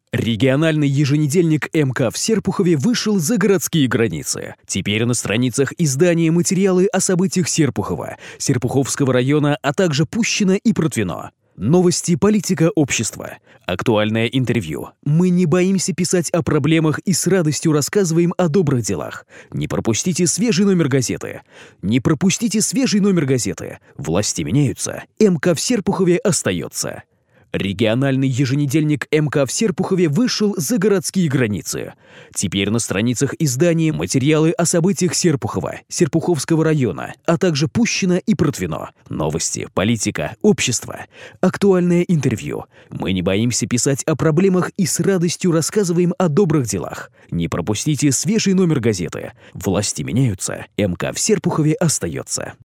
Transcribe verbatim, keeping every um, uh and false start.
Региональный еженедельник эм ка в Серпухове вышел за городские границы. Теперь на страницах издания материалы о событиях Серпухова, Серпуховского района, а также Пущино и Протвино. Новости, политика, общество. Актуальное интервью. Мы не боимся писать о проблемах и с радостью рассказываем о добрых делах. Не пропустите свежий номер газеты. Не пропустите свежий номер газеты. Власти меняются. эм ка в Серпухове остается. Региональный еженедельник эм ка в Серпухове вышел за городские границы. Теперь на страницах издания материалы о событиях Серпухова, Серпуховского района, а также Пущино и Протвино. Новости, политика, общество. Актуальное интервью. Мы не боимся писать о проблемах и с радостью рассказываем о добрых делах. Не пропустите свежий номер газеты. Власти меняются. эм ка в Серпухове остается.